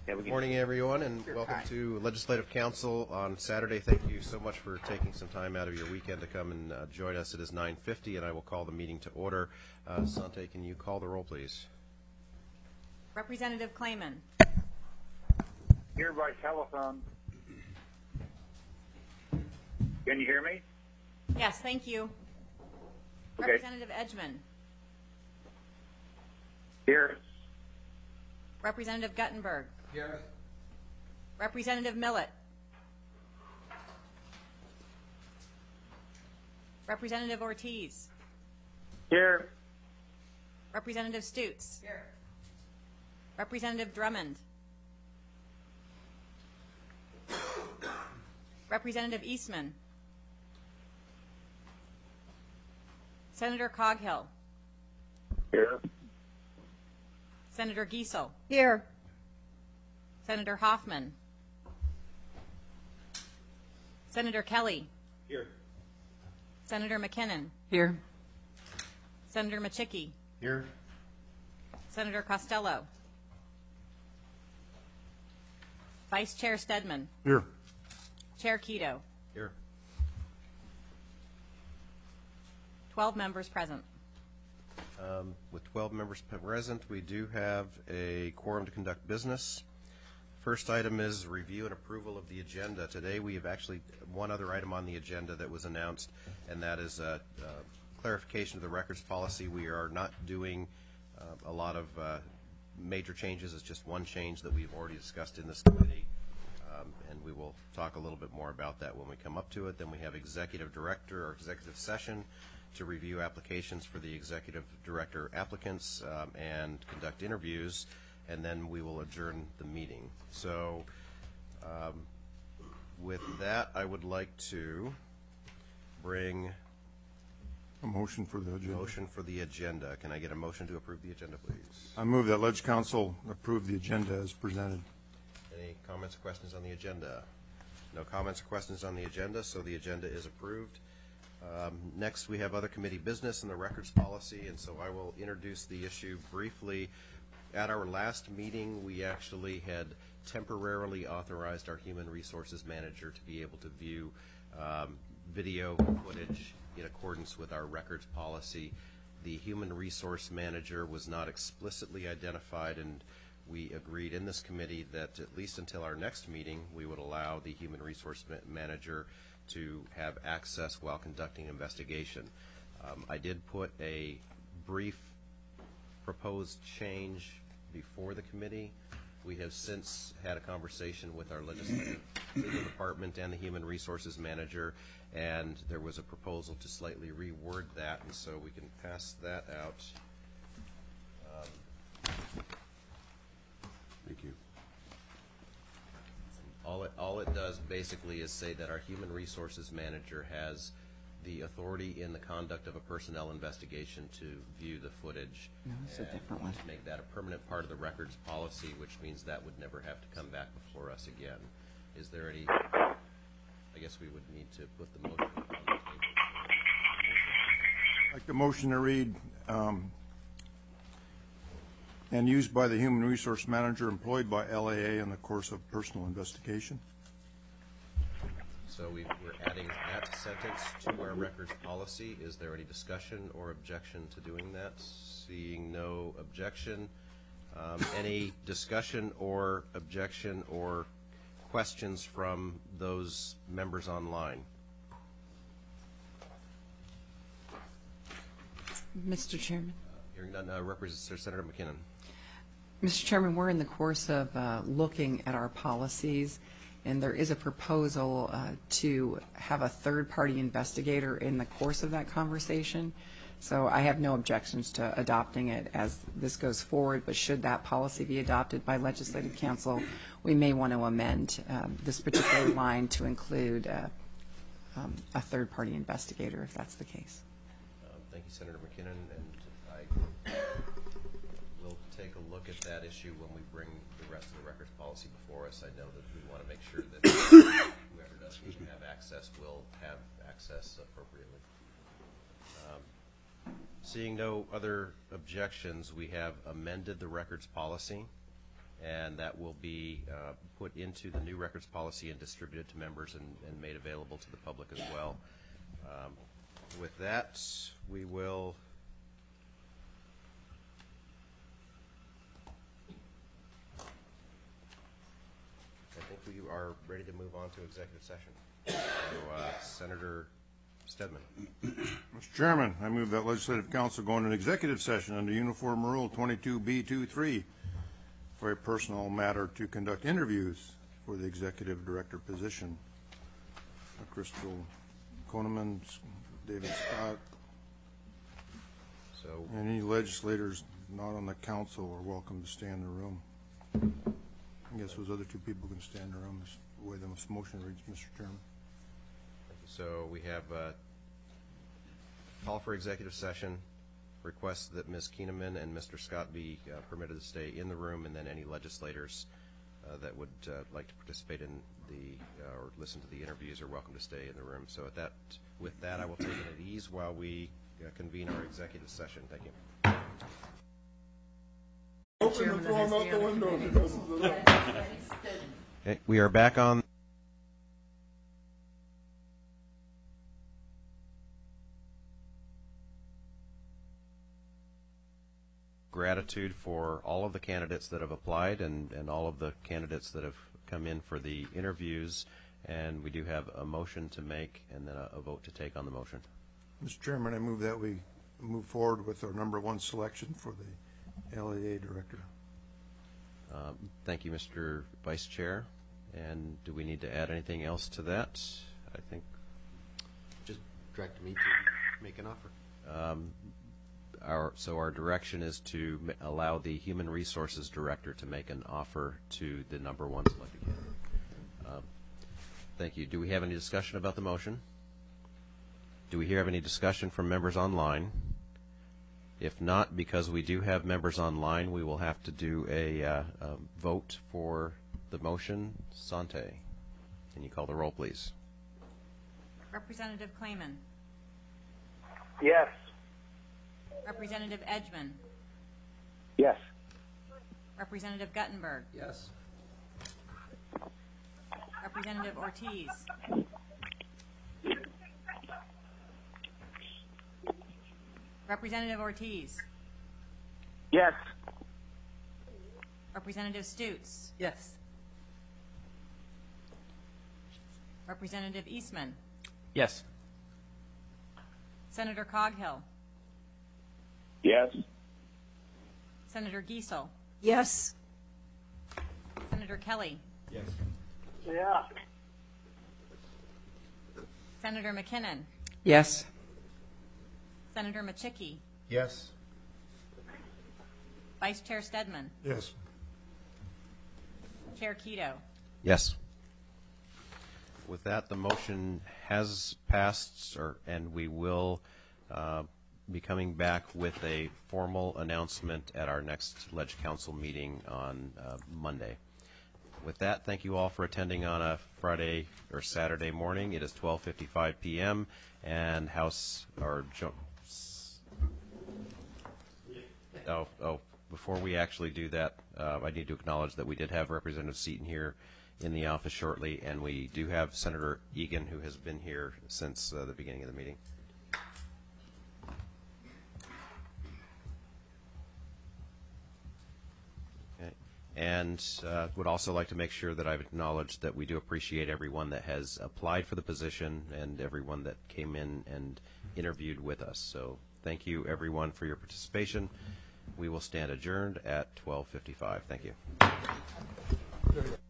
Good morning, everyone, and welcome to Legislative Council on Saturday. Thank you so much for taking some time out of your weekend to come and join us. It is 9:50, and I will call the meeting to order. Sante, can you call the roll, please? Representative Clayman. Here by telephone. Can you hear me? Yes, thank you. Okay. Representative Edgman. Here. Representative Guttenberg. Here. Representative Millett. Representative Ortiz. Here. Representative Stutes. Here. Representative Drummond. Representative Eastman. Senator Coghill. Here. Senator Giesel. Here. Senator Hoffman. Senator Kelly. Here. Senator McKinnon. Here. Senator Machicki. Here. Senator Costello. Vice Chair Stedman. Here. Chair Keto. Here. 12 members present. With 12 members present, we do have a quorum to conduct business. First item is review and approval of the agenda. Today we have actually one other item on the agenda that was announced, and that is clarification of the records policy. We are not doing a lot of major changes. It's just one change that we've already discussed in this committee, and we will talk a little bit more about that when we come up to it. Then we have executive director or executive session to review applications for the executive director applicants and conduct interviews, and then we will adjourn the meeting. So with that, I would like to bring A motion for the agenda. motion for the agenda. Can I get a motion to approve the agenda, please? I move that Ledge Council approve the agenda as presented. Any comments or questions on the agenda? No comments or questions on the agenda, so the agenda is approved. Next, we have other committee business and the records policy, and so I will introduce the issue briefly. At our last meeting, we actually had temporarily authorized our human resources manager to be able to view video footage in accordance with our records policy. The human resource manager was not explicitly identified, and we agreed in this committee that at least until our next meeting, we would allow the human resource manager to have access while conducting investigation. I did put a brief proposed change before the committee. We have since had a conversation with our legislative legal department and the human resources manager, and there was a proposal to slightly reword that, and so we can pass that out. Thank you. All it does basically is say that our human resources manager has the authority in the conduct of a personnel investigation to view the footage. No, it's a different one. To make that a permanent part of the records policy, which means that would never have to come back before us again. Is there any, I guess we would need to put the motion on the table. I'd like the motion to read, and used by the human resource manager employed by LAA in the course of personal investigation. So we're adding that sentence to our records policy. Is there any discussion or objection to doing that? Seeing no objection. Any discussion or objection or questions from those members online? Mr. Chairman. Hearing none, Representative Senator McKinnon. Mr. Chairman, we're in the course of looking at our policies, and there is a proposal to have a third-party investigator in the course of that conversation. So I have no objections to adopting it as this goes forward, but should that policy be adopted by Legislative Council, we may want to amend this particular line to include a third-party investigator, if that's the case. Thank you, Senator McKinnon, and I will take a look at that issue when we bring the rest of the records policy before us. I know that we want to make sure that whoever does need to have access will have access appropriately. Seeing no other objections, we have amended the records policy. and that will be put into the new records policy and distributed to members and made available to the public as well. With that, we will I think we are ready to move on to executive session. So, Senator Stedman. Mr. Chairman, I move that Legislative Council go into executive session under Uniform Rule 22B23 for a personal matter to conduct interviews for the Executive Director position. Crystal Koneman, David Scott, So, any legislators not on the council are welcome to stay in the room. I guess those other two people can stay in the room, is the way the motion reads, Mr. Chairman. so we have call for executive session, request that Ms. Keeneman and Mr. Scott be permitted to stay in the room, and then any legislators that would like to participate in the or listen to the interviews are welcome to stay in the room. So with that, I will take it at ease while we convene our executive session. Thank you. Open the floor out the window because of the Okay, we are back on. Gratitude for all of the candidates that have applied and all of the candidates that have come in for the interviews. And we do have a motion to make and then a vote to take on the motion. Mr. Chairman, I move that we move forward with our number one selection for the LAA Director. Thank you, Mr. Vice Chair. And do we need to add anything else to that? I think Just direct me to make an offer. our direction is to allow the Human Resources Director to make an offer to the number one selected candidate. Thank you. Do we have any discussion about the motion? Do we have any discussion from members online? If not, because we do have members online, we will have to do a vote for the motion. Sante, can you call the roll, please? Representative Clayman. Yes. Representative Edgman. Yes. Representative Guttenberg. Yes. Representative Ortiz. Representative Ortiz. Yes. Representative Stutes. Yes. Representative Eastman. Yes. Senator Coghill. Yes. Senator Giesel. Yes. Senator Kelly. Yes. Yeah. Senator McKinnon. Yes. Senator Machicki. Yes. Vice Chair Stedman. Yes. Chair Keto. Yes. With that, the motion has passed, and we will be coming back with a formal announcement at our next Ledge Council meeting on Monday. With that, thank you all for attending on a Friday or Saturday morning. It is 12:55 p.m. and before we actually do that, I need to acknowledge that we did have Representative Seaton here in the office shortly, and we do have Senator Egan, who has been here since the beginning of the meeting. Okay. And would also like to make sure that I've acknowledged that we do appreciate everyone that has applied for the position and everyone that came in and interviewed with us. So thank you, everyone, for your participation. We will stand adjourned at 12:55. Thank you.